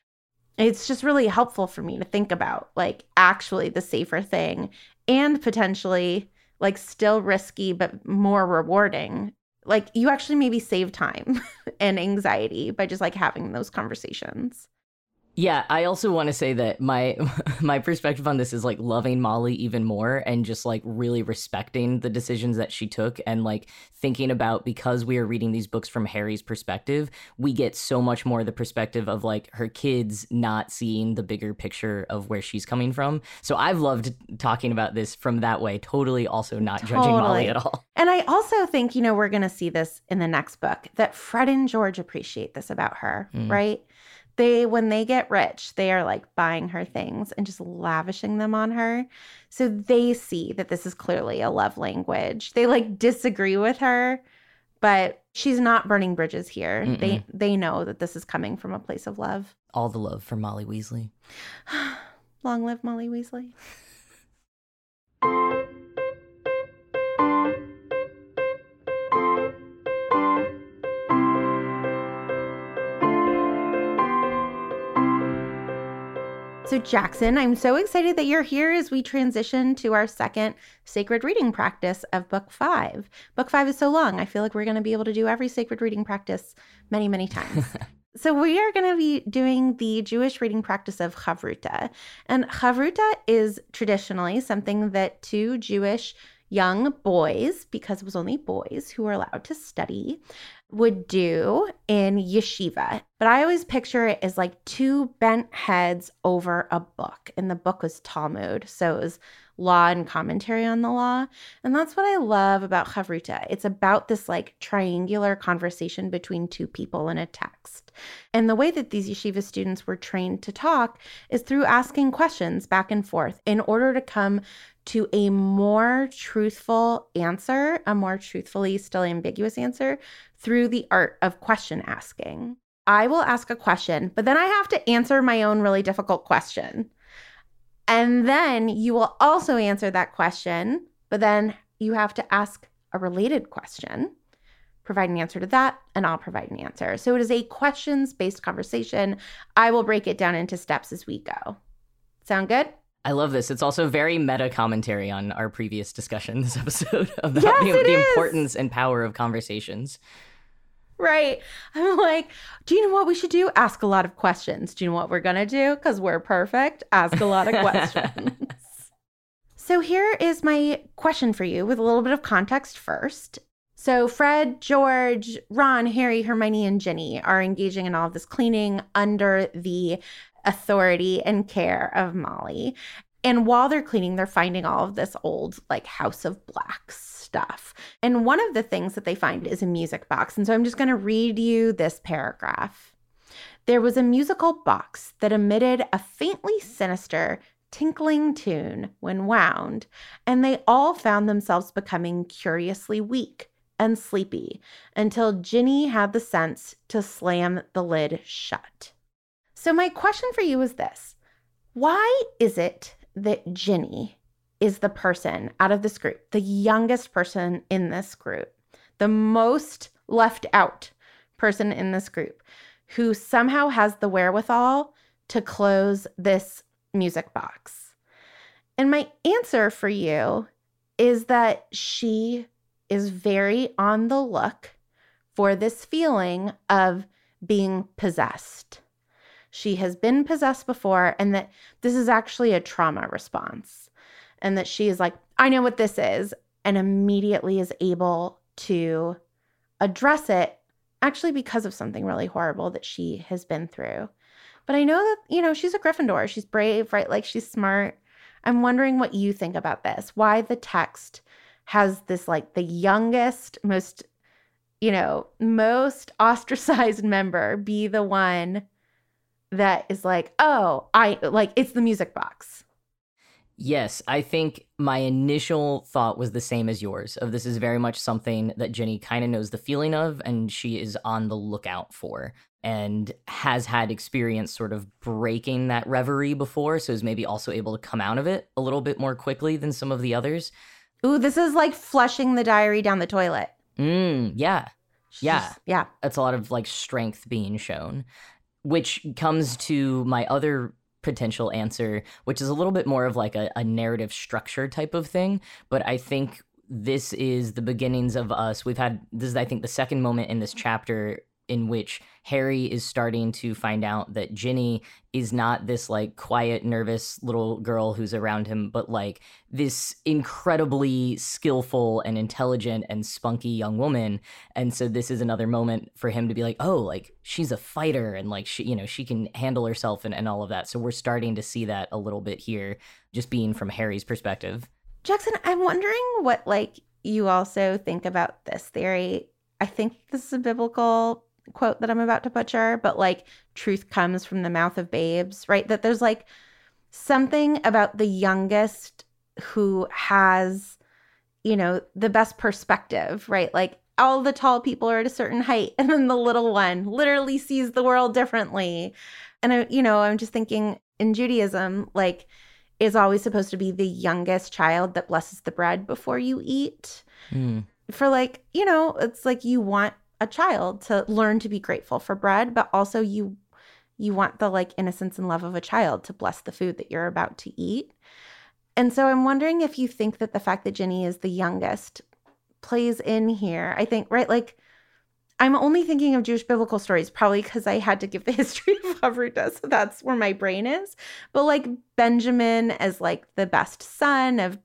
It's just really helpful for me to think about, like, actually the safer thing and potentially, like, still risky but more rewarding. Like, you actually maybe save time and anxiety by just, like, having those conversations. Yeah, I also want to say that my perspective on this is, like, loving Molly even more and just, like, really respecting the decisions that she took and, like, thinking about, because we are reading these books from Harry's perspective, we get so much more the perspective of, like, her kids not seeing the bigger picture of where she's coming from. So I've loved talking about this from that way, totally also not judging Molly at all. And I also think, you know, we're going to see this in the next book, that Fred and George appreciate this about her, right? When they get rich, they are like buying her things and just lavishing them on her. So they see that this is clearly a love language. They like disagree with her, but she's not burning bridges here. They know that this is coming from a place of love. All the love for Molly Weasley. Long live Molly Weasley. So Jackson, I'm so excited that you're here as we transition to our second sacred reading practice of Book 5. Book 5 is so long. I feel like we're going to be able to do every sacred reading practice many, many times. So we are going to be doing the Jewish reading practice of Chavruta. And Chavruta is traditionally something that two Jewish young boys, because it was only boys who were allowed to study, would do in yeshiva. But I always picture it as like two bent heads over a book. And the book was Talmud. So it was law and commentary on the law. And that's what I love about Chavruta. It's about this like triangular conversation between two people in a text. And the way that these yeshiva students were trained to talk is through asking questions back and forth in order to come to a more truthful answer, a more truthfully still ambiguous answer, through the art of question asking. I will ask a question, but then I have to answer my own really difficult question. And then you will also answer that question But then you have to ask a related question, provide an answer to that, and I'll provide an answer. So it is a questions-based conversation. I will break it down into steps as we go. Sound good? I love this. It's also very meta commentary on our previous discussion this episode about the importance and power of conversations. Right. I'm like, do you know what we should do? Ask a lot of questions. Do you know what we're going to do? Because we're perfect. Ask a lot of questions. So here is my question for you with a little bit of context first. So Fred, George, Ron, Harry, Hermione, and Ginny are engaging in all of this cleaning under the authority and care of Molly. And while they're cleaning, they're finding all of this old, like, House of Black stuff. And one of the things that they find is a music box. And so I'm just going to read you this paragraph. There was a musical box that emitted a faintly sinister tinkling tune when wound, and they all found themselves becoming curiously weak and sleepy until Ginny had the sense to slam the lid shut. So my question for you is this. Why is it that Ginny is the person out of this group, the youngest person in this group, the most left out person in this group, who somehow has the wherewithal to close this music box? And my answer for you is that she is very on the look for this feeling of being possessed. She has been possessed before, and that this is actually a trauma response. And that she is like, I know what this is, and immediately is able to address it, actually because of something really horrible that she has been through. But I know that, she's a Gryffindor. She's brave, right? Like, she's smart. I'm wondering what you think about this. Why the text has this, like, the youngest, most ostracized member be the one that is like, it's the music box. Yes, I think my initial thought was the same as yours, of this is very much something that Ginny kind of knows the feeling of, and she is on the lookout for, and has had experience sort of breaking that reverie before, so is maybe also able to come out of it a little bit more quickly than some of the others. Ooh, this is like flushing the diary down the toilet. Yeah. Yeah. That's a lot of, like, strength being shown, which comes to my other potential answer, which is a little bit more of like a narrative structure type of thing. But I think this is the beginnings of us. This is, I think, the second moment in this chapter in which Harry is starting to find out that Ginny is not this, like, quiet, nervous little girl who's around him, but, like, this incredibly skillful and intelligent and spunky young woman. And so this is another moment for him to be like, oh, like, she's a fighter, and, like, she can handle herself and all of that. So we're starting to see that a little bit here, just being from Harry's perspective. Jackson, I'm wondering what, like, you also think about this theory. I think this is a biblical quote that I'm about to butcher, but, like, truth comes from the mouth of babes, right? That there's, like, something about the youngest who has, the best perspective, right? Like, all the tall people are at a certain height, and then the little one literally sees the world differently. And I'm just thinking, in Judaism, like, is always supposed to be the youngest child that blesses the bread before you eat. For, like, it's like you want a child to learn to be grateful for bread, but also you want the, like, innocence and love of a child to bless the food that you're about to eat. And so I'm wondering if you think that the fact that Ginny is the youngest plays in here. I think, right, like, I'm only thinking of Jewish biblical stories, probably because I had to give the history of Havruta, so that's where my brain is. But, like, Benjamin as, like, the best son of,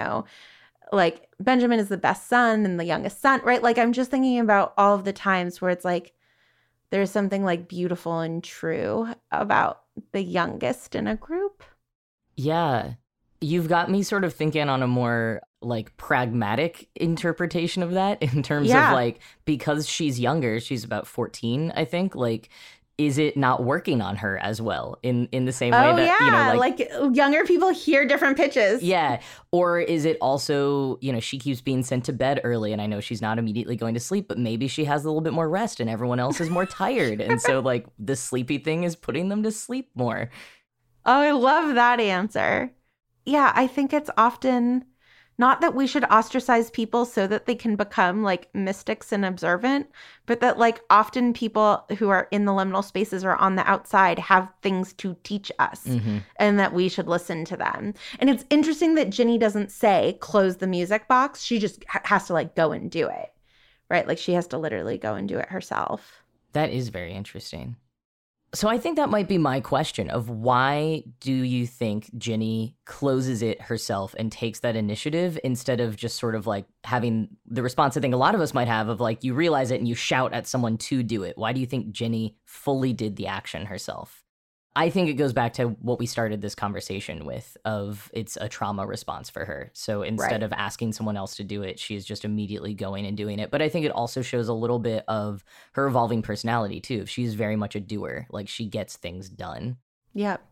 like, Benjamin is the best son and the youngest son, right? Like, I'm just thinking about all of the times where it's like there's something, like, beautiful and true about the youngest in a group. Yeah. You've got me sort of thinking on a more, like, pragmatic interpretation of that in terms of, like, because she's younger, she's about 14, I think, like, is it not working on her as well in the same way that, like, younger people hear different pitches. Yeah. Or is it also, she keeps being sent to bed early, and I know she's not immediately going to sleep, but maybe she has a little bit more rest and everyone else is more tired. And so, like, the sleepy thing is putting them to sleep more. Oh, I love that answer. Yeah, I think it's often Not that we should ostracize people so that they can become like mystics and observant, but that like often people who are in the liminal spaces or on the outside have things to teach us and that we should listen to them. And it's interesting that Ginny doesn't say close the music box. She just has to like go and do it, right? Like she has to literally go and do it herself. That is very interesting. So I think that might be my question of why do you think Ginny closes it herself and takes that initiative instead of just sort of like having the response I think a lot of us might have of like you realize it and you shout at someone to do it? Why do you think Ginny fully did the action herself? I think it goes back to what we started this conversation with of it's a trauma response for her. So instead of asking someone else to do it, she's just immediately going and doing it. But I think it also shows a little bit of her evolving personality too. She's very much a doer. Like she gets things done. Yep.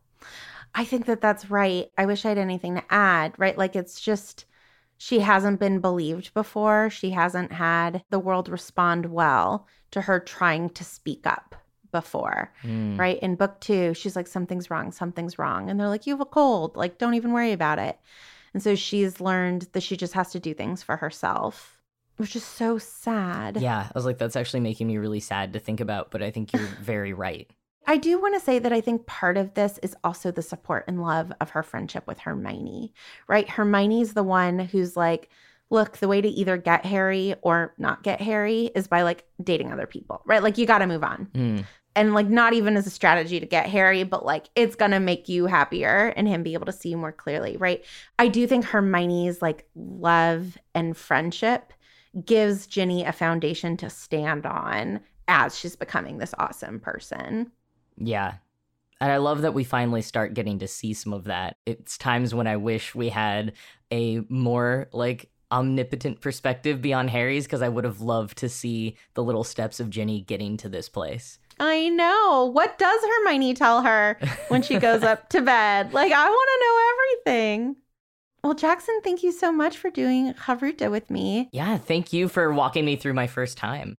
I think that that's right. I wish I had anything to add, right? Like it's just she hasn't been believed before. She hasn't had the world respond well to her trying to speak up before, right? In book 2, she's like, something's wrong. And they're like, you have a cold. Like, don't even worry about it. And so she's learned that she just has to do things for herself, which is so sad. Yeah, I was like, that's actually making me really sad to think about, but I think you're very right. I do want to say that I think part of this is also the support and love of her friendship with Hermione, right? Hermione's the one who's like, look, the way to either get Harry or not get Harry is by like dating other people, right? Like you got to move on. And like not even as a strategy to get Harry, but like it's going to make you happier and him be able to see you more clearly, right? I do think Hermione's like love and friendship gives Ginny a foundation to stand on as she's becoming this awesome person. Yeah. And I love that we finally start getting to see some of that. It's times when I wish we had a more like omnipotent perspective beyond Harry's because I would have loved to see the little steps of Ginny getting to this place. I know. What does Hermione tell her when she goes up to bed? Like, I want to know everything. Well, Jackson, thank you so much for doing Haruta with me. Yeah, thank you for walking me through my first time.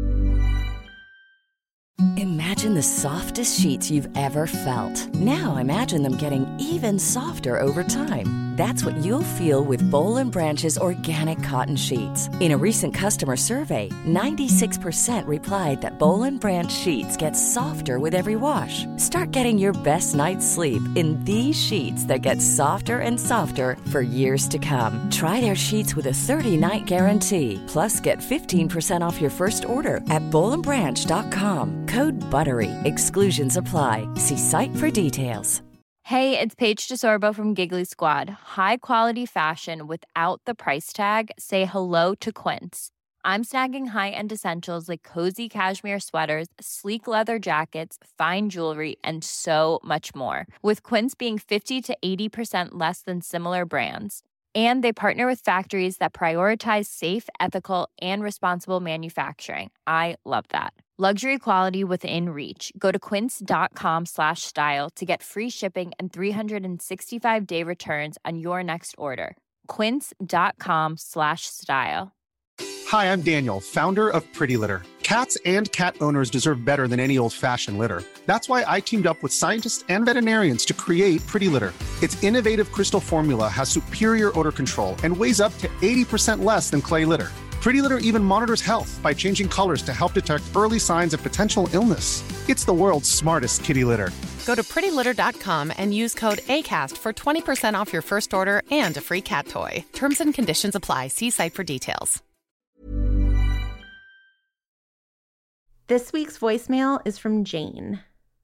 Imagine the softest sheets you've ever felt. Now imagine them getting even softer over time. That's what you'll feel with Boll & Branch's organic cotton sheets. In a recent customer survey, 96% replied that Boll & Branch sheets get softer with every wash. Start getting your best night's sleep in these sheets that get softer and softer for years to come. Try their sheets with a 30-night guarantee. Plus, get 15% off your first order at bollandbranch.com. Code BUTTERY. Exclusions apply. See site for details. Hey, it's Paige DeSorbo from Giggly Squad. High quality fashion without the price tag. Say hello to Quince. I'm snagging high-end essentials like cozy cashmere sweaters, sleek leather jackets, fine jewelry, and so much more. With Quince being 50 to 80% less than similar brands. And they partner with factories that prioritize safe, ethical, and responsible manufacturing. I love that. Luxury quality within reach. Go to quince.com/style to get free shipping and 365-day returns on your next order. Quince.com/style. Hi, I'm Daniel, founder of Pretty Litter. Cats and cat owners deserve better than any old-fashioned litter. That's why I teamed up with scientists and veterinarians to create Pretty Litter. Its innovative crystal formula has superior odor control and weighs up to 80% less than clay litter. Pretty Litter even monitors health by changing colors to help detect early signs of potential illness. It's the world's smartest kitty litter. Go to prettylitter.com and use code ACAST for 20% off your first order and a free cat toy. Terms and conditions apply. See site for details. This week's voicemail is from Jane.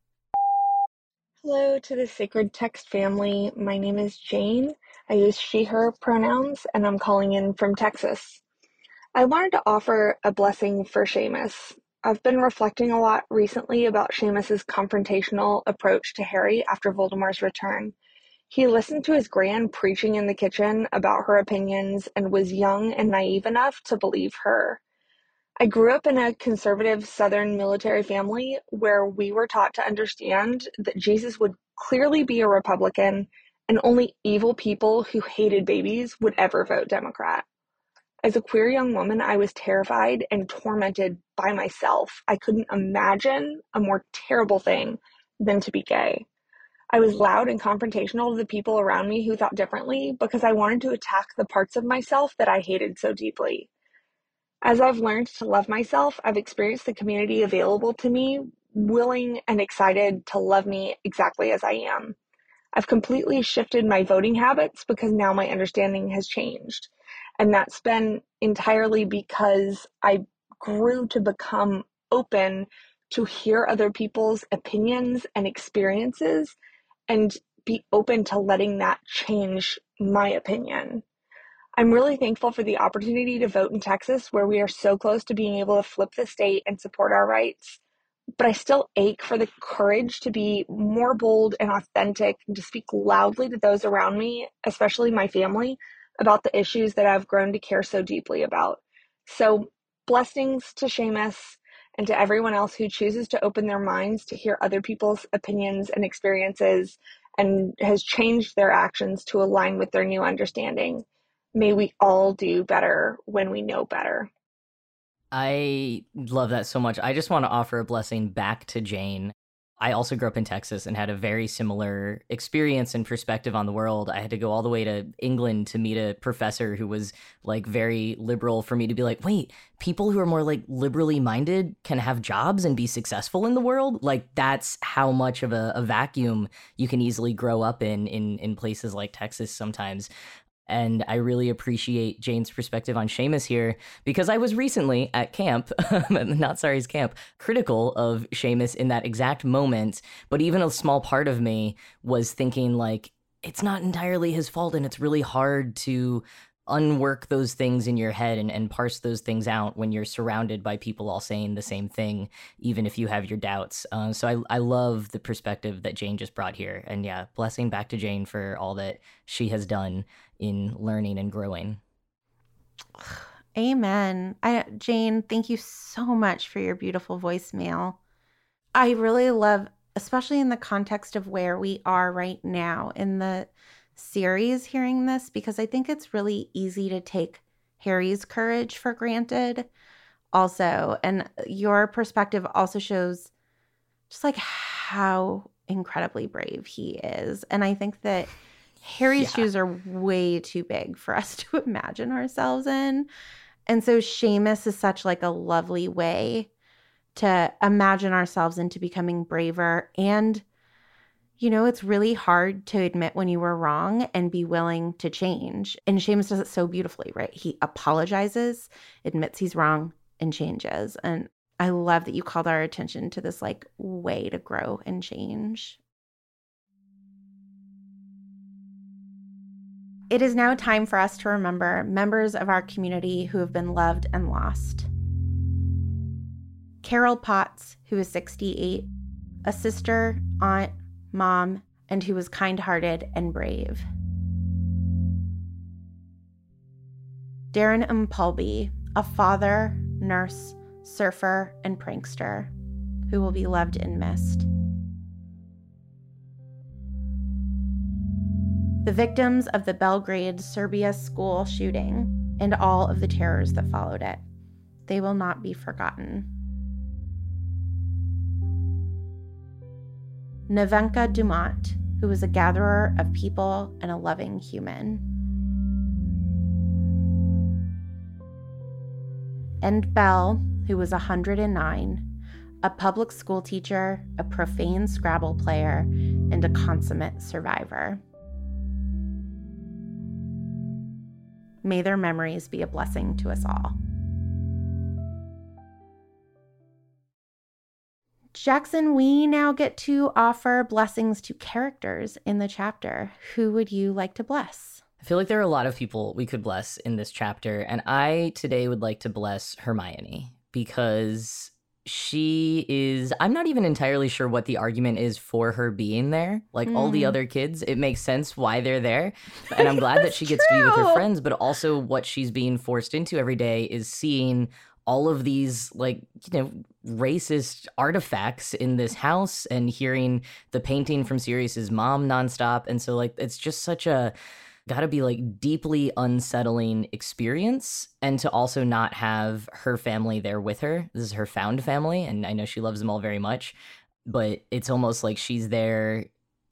Hello to the Sacred Text family. My name is Jane. I use she, her pronouns, and I'm calling in from Texas. I wanted to offer a blessing for Seamus. I've been reflecting a lot recently about Seamus's confrontational approach to Harry after Voldemort's return. He listened to his gran preaching in the kitchen about her opinions and was young and naive enough to believe her. I grew up in a conservative Southern military family where we were taught to understand that Jesus would clearly be a Republican and only evil people who hated babies would ever vote Democrat. As a queer young woman, I was terrified and tormented by myself. I couldn't imagine a more terrible thing than to be gay. I was loud and confrontational to the people around me who thought differently because I wanted to attack the parts of myself that I hated so deeply. As I've learned to love myself, I've experienced the community available to me, willing and excited to love me exactly as I am. I've completely shifted my voting habits because now my understanding has changed. And that's been entirely because I grew to become open to hear other people's opinions and experiences and be open to letting that change my opinion. I'm really thankful for the opportunity to vote in Texas, where we are so close to being able to flip the state and support our rights. But I still ache for the courage to be more bold and authentic and to speak loudly to those around me, especially my family, about the issues that I've grown to care so deeply about. So blessings to Seamus and to everyone else who chooses to open their minds to hear other people's opinions and experiences and has changed their actions to align with their new understanding. May we all do better when we know better. I love that so much. I just want to offer a blessing back to Jane. I also grew up in Texas and had a very similar experience and perspective on the world. I had to go all the way to England to meet a professor who was like very liberal for me to be like, wait, people who are more like liberally minded can have jobs and be successful in the world? Like that's how much of a vacuum you can easily grow up in places like Texas sometimes. And I really appreciate Jane's perspective on Seamus here, because I was recently at camp, Not Sorry's camp, critical of Seamus in that exact moment. But even a small part of me was thinking like, it's not entirely his fault. And it's really hard to unwork those things in your head and parse those things out when you're surrounded by people all saying the same thing, even if you have your doubts. So I love the perspective that Jane just brought here. And yeah, blessing back to Jane for all that she has done in learning and growing. Amen. Jane, thank you so much for your beautiful voicemail. I really love, especially in the context of where we are right now in the series, hearing this, because I think it's really easy to take Harry's courage for granted also. And your perspective also shows just like how incredibly brave he is. And I think that Harry's shoes are way too big for us to imagine ourselves in. And so Seamus is such like a lovely way to imagine ourselves into becoming braver. And, you know, it's really hard to admit when you were wrong and be willing to change. And Seamus does it so beautifully, right? He apologizes, admits he's wrong, and changes. And I love that you called our attention to this like way to grow and change. It is now time for us to remember members of our community who have been loved and lost. Carol Potts, who is 68, a sister, aunt, mom, and who was kind-hearted and brave. Darren Mpulby, a father, nurse, surfer, and prankster, who will be loved and missed. The victims of the Belgrade, Serbia school shooting and all of the terrors that followed it. They will not be forgotten. Nevenka Dumont, who was a gatherer of people and a loving human. And Belle, who was 109, a public school teacher, a profane Scrabble player, and a consummate survivor. May their memories be a blessing to us all. Jackson, we now get to offer blessings to characters in the chapter. Who would you like to bless? I feel like there are a lot of people we could bless in this chapter, and I today would like to bless Hermione because she is, I'm not even entirely sure what the argument is for her being there. Like all the other kids, it makes sense why they're there. And I'm glad that she gets to be with her friends, but also what she's being forced into every day is seeing all of these, like, you know, racist artifacts in this house and hearing the painting from Sirius's mom nonstop. And so, like, it's just such a gotta be like deeply unsettling experience, and to also not have her family there with her. This is her found family, and I know she loves them all very much, but it's almost like she's there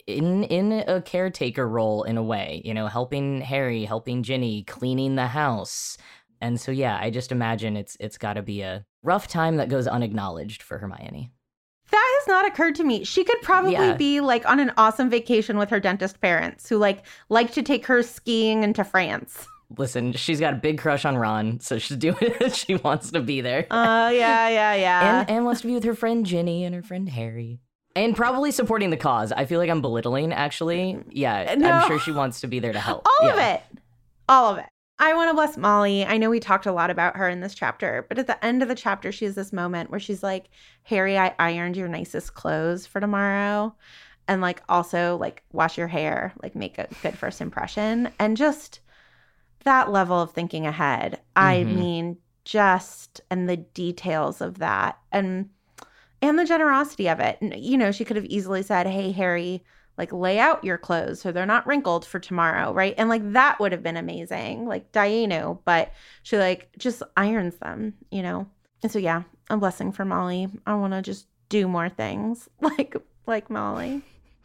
in a caretaker role in a way, you know, helping Harry, helping Ginny, cleaning the house. And so, yeah, I just imagine it's got to be a rough time that goes unacknowledged for Hermione. That has not occurred to me. She could probably be like on an awesome vacation with her dentist parents who like to take her skiing into France. Listen, she's got a big crush on Ron, so she's doing it. She wants to be there. Yeah. And wants to be with her friend Ginny and her friend Harry. And probably supporting the cause. I feel like I'm belittling, actually. Yeah, no. I'm sure she wants to be there to help. All of it. I want to bless Molly. I know we talked a lot about her in this chapter, but at the end of the chapter, she has this moment where she's like, Harry, I ironed your nicest clothes for tomorrow. And like also like wash your hair, like make a good first impression. And just that level of thinking ahead. Mm-hmm. I mean, and the details of that and the generosity of it. And, you know, she could have easily said, hey, Harry, like lay out your clothes so they're not wrinkled for tomorrow, right? And like that would have been amazing, like Dayenu, but she like just irons them, you know? And so, yeah, a blessing for Molly. I want to just do more things like Molly.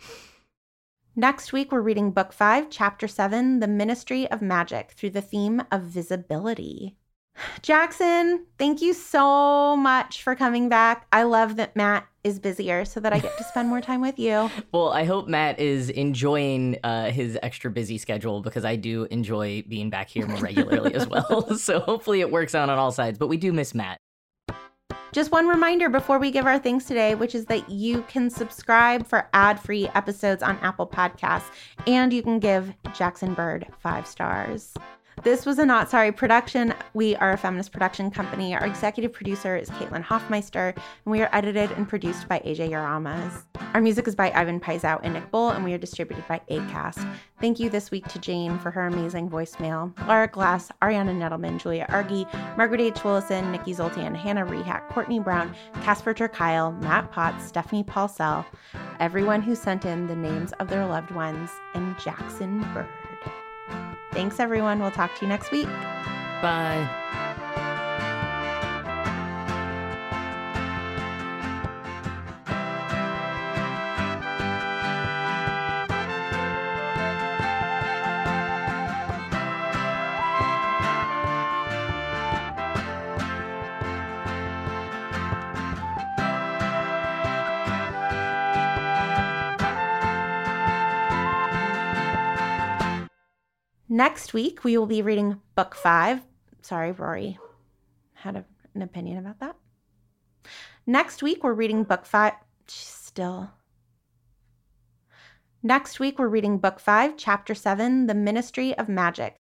Next week, we're reading Book 5, Chapter 7, The Ministry of Magic, through the theme of visibility. Jackson, thank you so much for coming back. I love that Matt is busier so that I get to spend more time with you. Well, I hope Matt is enjoying his extra busy schedule because I do enjoy being back here more regularly as well. So hopefully it works out on all sides, but we do miss Matt. Just one reminder before we give our thanks today, which is that you can subscribe for ad-free episodes on Apple Podcasts, and you can give Jackson Bird 5 stars. This was a Not Sorry production. We are a feminist production company. Our executive producer is Caitlin Hoffmeister, and we are edited and produced by AJ Yaramas. Our music is by Ivan Paisau and Nick Bull, and we are distributed by Acast. Thank you this week to Jane for her amazing voicemail, Laura Glass, Ariana Nettleman, Julia Argy, Margaret H. Willison, Nikki Zoltan, Hannah Rehack, Courtney Brown, Casper Turkile, Matt Potts, Stephanie Paulsell, everyone who sent in the names of their loved ones, and Jackson Bird. Thanks, everyone. We'll talk to you next week. Bye. Next week, we will be reading Book 5. Sorry, Rory had an opinion about that. Next week, we're reading Book 5. Next week, we're reading Book 5, Chapter 7, The Ministry of Magic,